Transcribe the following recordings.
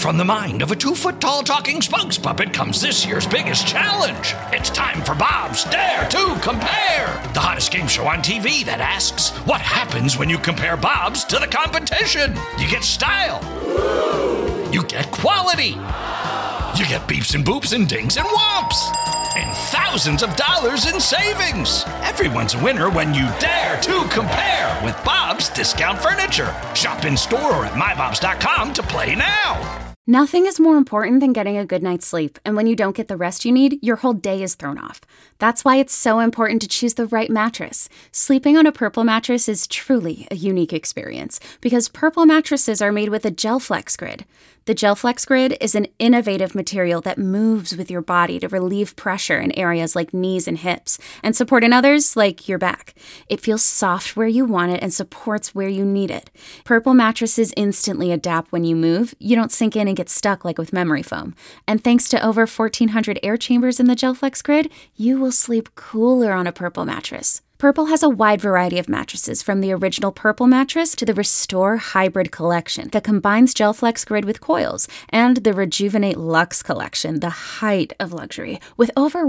From the mind of a 2-foot-tall talking spokes puppet comes this year's biggest challenge. It's time for Bob's Dare to Compare, the hottest game show on TV that asks, what happens when you compare Bob's to the competition? You get style. You get quality. You get beeps and boops and dings and whomps. And thousands of dollars in savings. Everyone's a winner when you dare to compare with Bob's Discount Furniture. Shop in store or at mybobs.com to play now. Nothing is more important than getting a good night's sleep, and when you don't get the rest you need, your whole day is thrown off. That's why it's so important to choose the right mattress. Sleeping on a Purple mattress is truly a unique experience, because Purple mattresses are made with a GelFlex Grid. The GelFlex Grid is an innovative material that moves with your body to relieve pressure in areas like knees and hips, and support in others like your back. It feels soft where you want it and supports where you need it. Purple mattresses instantly adapt when you move. You don't sink in and get stuck like with memory foam. And thanks to over 1,400 air chambers in the GelFlex Grid, you will sleep cooler on a Purple mattress. Purple has a wide variety of mattresses, from the original Purple mattress to the Restore Hybrid collection that combines GelFlex Grid with coils, and the Rejuvenate Luxe collection, the height of luxury, with over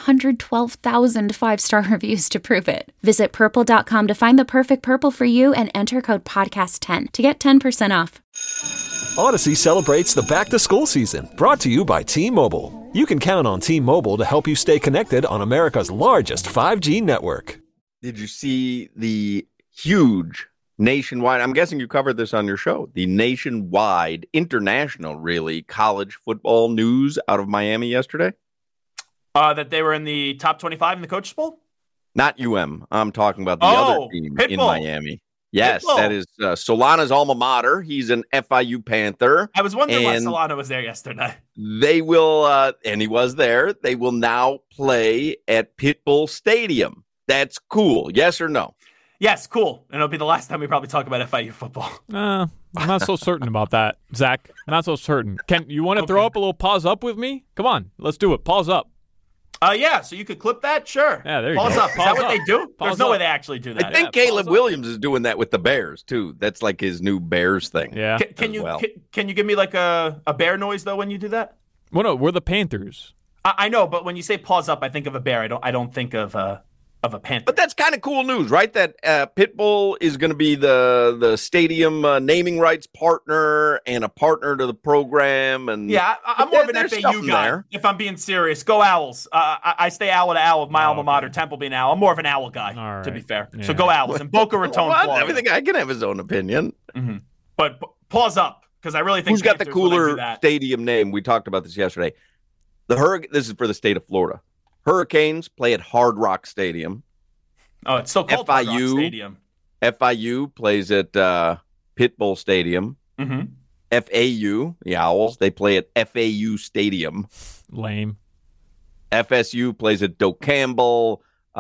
112,000 five-star reviews to prove it. Visit Purple.com to find the perfect Purple for you and enter code PODCAST10 to get 10% off. Odyssey celebrates the back-to-school season, brought to you by T-Mobile. You can count on T-Mobile to help you stay connected on America's largest 5G network. Did you see the huge nationwide, I'm guessing you covered this on your show, the nationwide, international, really, college football news out of Miami yesterday? That they were in the top 25 in the Coaches Bowl? Not UM. I'm talking about the other team in Miami. Yes, that is Solana's alma mater. He's an FIU Panther. I was wondering why Solana was there yesterday. They will, and he was there, they will now play at Pitbull Stadium. That's cool. Yes or no? Yes, cool. And it'll be the last time we probably talk about FIU football. I'm not so certain about that, Zach. Not so certain. You want to throw up a little pause up with me? Come on, let's do it. Pause up. Yeah, so you could clip that? Sure. Yeah, there you pause go. Up. Is that what they do? Pause There's no up. way they actually do that. I think Caleb Williams is doing that with the Bears, too. That's like his new Bears thing. Yeah. Can you give me like a bear noise, though, when you do that? Well, no, we're the Panthers. I know, but when you say pause up, I think of a bear. I don't think of a panther. But that's kind of cool news, right? That Pitbull is going to be the stadium naming rights partner and a partner to the program. And yeah, I'm more of an FAU guy, there. If I'm being serious. Go Owls. I stay owl to owl with my alma mater, Temple being owl. I'm more of an owl guy, to be fair. Yeah. So go Owls. And Boca Raton, Florida. Everything I can have his own opinion. Mm-hmm. But pause up, because I really think who's got the cooler stadium name? We talked about this yesterday. This is for the state of Florida. Hurricanes play at Hard Rock Stadium. Oh, it's still called Hard Rock Stadium. FIU plays at Pitbull Stadium. Mm-hmm. FAU, the Owls, they play at FAU Stadium. Lame. FSU plays at Doak Campbell.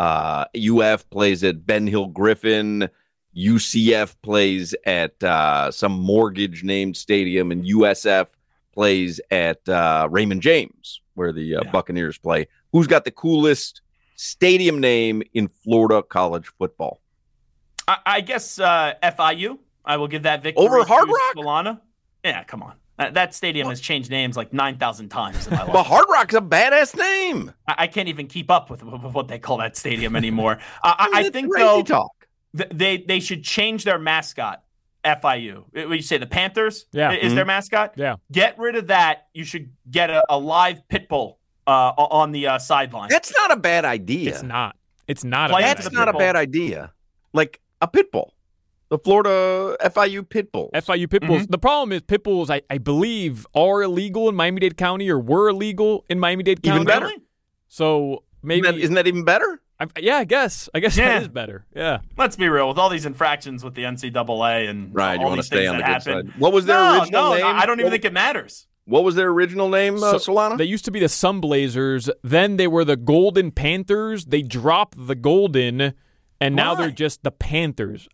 UF plays at Ben Hill Griffin. UCF plays at some mortgage-named stadium. And USF plays at Raymond James, where the Buccaneers play. Who's got the coolest stadium name in Florida college football? I guess FIU. I will give that victory over Hard Rock. Solana. Yeah, come on. That stadium has changed names like 9,000 times in my life. But Hard Rock's a badass name. I can't even keep up with what they call that stadium anymore. I think though they should change their mascot. FIU. Would you say the Panthers? Yeah. Is their mascot? Yeah. Get rid of that. You should get a live pit bull on the sideline. That's not a bad idea. It's not. It's not. That's not a bad idea. Like a pit bull. The Florida FIU pit bulls. FIU pit bulls. Mm-hmm. The problem is pit bulls, I believe, are illegal in Miami-Dade County or were illegal in Miami-Dade County. Even better. So maybe isn't that even better? I guess that is better. Yeah. Let's be real. With all these infractions with the NCAA and right, all you want to these stay on the good happen, side. What was their original name? I don't even think it matters. What was their original name, Solana? They used to be the Sunblazers. Then they were the Golden Panthers. They dropped the Golden, and now they're just the Panthers.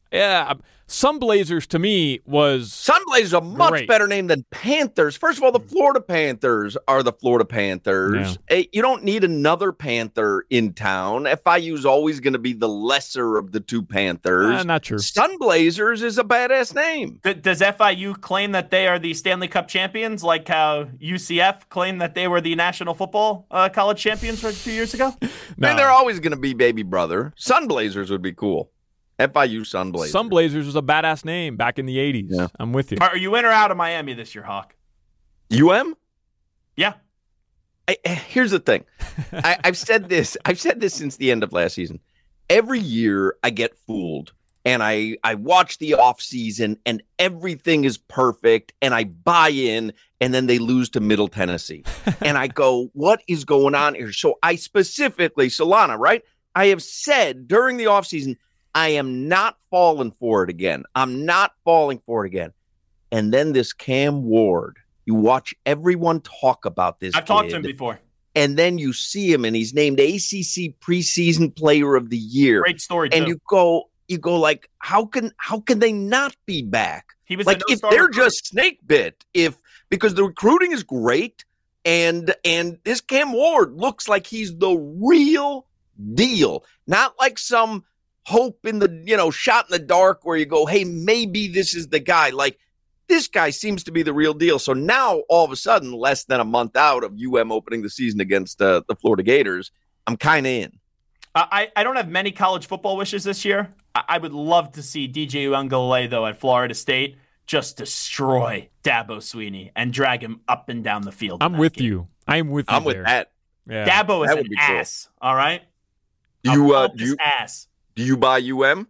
Yeah, Sunblazers to me was Sunblazers is a much better name than Panthers. First of all, the Florida Panthers are the Florida Panthers. Yeah. You don't need another Panther in town. FIU is always going to be the lesser of the two Panthers. Not true. Sunblazers is a badass name. Does FIU claim that they are the Stanley Cup champions, like how UCF claimed that they were the National Football College champions 2 years ago? No. I mean, they're always going to be baby brother. Sunblazers would be cool. FIU Sunblazers. Sunblazers was a badass name back in the 80s. Yeah. I'm with you. Are you in or out of Miami this year, Hawk? UM? Yeah. Here's the thing. I've said this since the end of last season. Every year I get fooled, and I watch the offseason, and everything is perfect, and I buy in, and then they lose to Middle Tennessee. And I go, what is going on here? So I specifically, Solana, right? I have said during the offseason, I am not falling for it again. I'm not falling for it again. And then this Cam Ward, you watch everyone talk about this. I've talked to him before. And then you see him, and he's named ACC Preseason Player of the Year. Great story, and too. You go like, how can they not be back? He was like, if they're just snake bit, because the recruiting is great, and this Cam Ward looks like he's the real deal, not like some hope in the, shot in the dark where you go, hey, maybe this is the guy. Like, this guy seems to be the real deal. So now, all of a sudden, less than a month out of UM opening the season against the Florida Gators, I'm kind of in. I don't have many college football wishes this year. I would love to see DJ Uiagalelei, though, at Florida State just destroy Dabo Swinney and drag him up and down the field. I'm with you. I'm with that. Yeah. Dabo is an ass, cool. All right? Ass. Do you buy UM?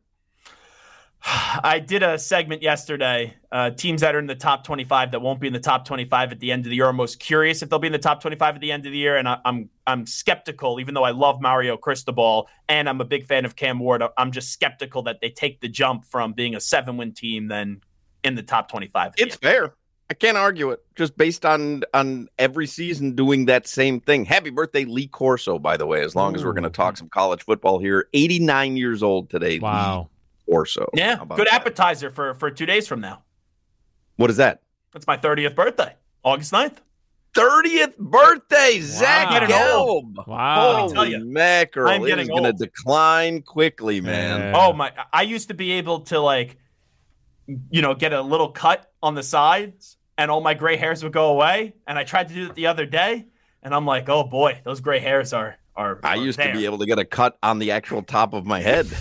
I did a segment yesterday. Teams that are in the top 25 that won't be in the top 25 at the end of the year. I'm most curious if they'll be in the top 25 at the end of the year, and I'm skeptical. Even though I love Mario Cristobal and I'm a big fan of Cam Ward, I'm just skeptical that they take the jump from being a 7-win team then in the top 25. It's fair. I can't argue it. Just based on every season doing that same thing. Happy birthday, Lee Corso, by the way, as long as we're going to talk some college football here. 89 years old today. Wow. Lee Corso. Yeah, good appetizer for 2 days from now. What is that? That's my 30th birthday, August 9th. 30th birthday, Zach Gelb. Wow. Holy mackerel. It is going to decline quickly, man. Yeah. Oh, my. I used to be able to, get a little cut on the sides, and all my gray hairs would go away. And I tried to do it the other day, and I'm like, oh, boy, those gray hairs are I used to be able to get a cut on the actual top of my head.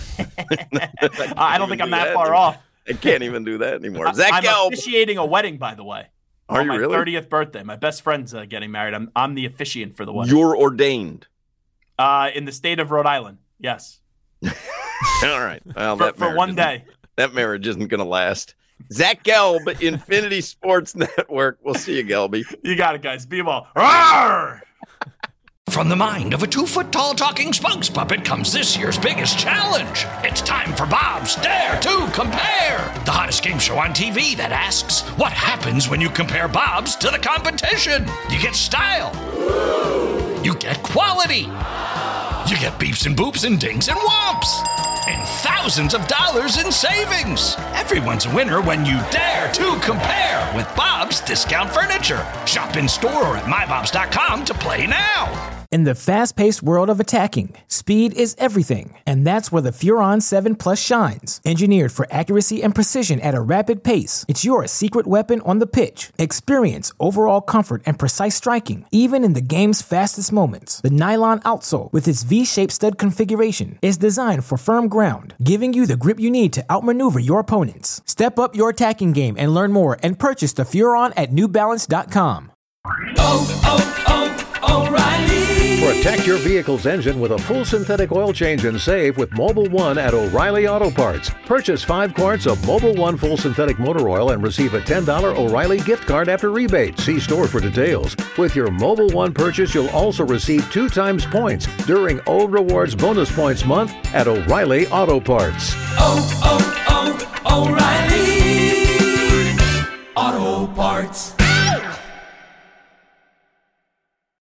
I don't think I'm that far off. I can't even do that anymore. Zach I'm Gelb. officiating a wedding, by the way. Are you really? My 30th birthday. My best friend's getting married. I'm the officiant for the wedding. You're ordained? In the state of Rhode Island, yes. All right. Well, for one day. That marriage isn't going to last. Zach Gelb, Infinity Sports Network. We'll see you, Gelby. You got it, guys. Be well. Roar! From the mind of a 2-foot-tall talking spokes puppet comes this year's biggest challenge. It's time for Bob's Dare to Compare, the hottest game show on TV that asks, what happens when you compare Bob's to the competition? You get style. You get quality. You get beeps and boops and dings and whomps. And thousands of dollars in savings. Everyone's a winner when you dare to compare with Bob's Discount Furniture. Shop in store or at mybobs.com to play now. In the fast-paced world of attacking, speed is everything, and that's where the Furon 7 Plus shines. Engineered for accuracy and precision at a rapid pace, it's your secret weapon on the pitch. Experience overall comfort and precise striking, even in the game's fastest moments. The nylon outsole, with its V-shaped stud configuration, is designed for firm ground, giving you the grip you need to outmaneuver your opponents. Step up your attacking game and learn more and purchase the Furon at newbalance.com. O'Reilly. Protect your vehicle's engine with a full synthetic oil change and save with Mobil 1 at O'Reilly Auto Parts. Purchase 5 quarts of Mobil 1 full synthetic motor oil and receive a $10 O'Reilly gift card after rebate. See store for details. With your Mobil 1 purchase, you'll also receive 2 times points during O Rewards Bonus Points Month at O'Reilly Auto Parts. O'Reilly.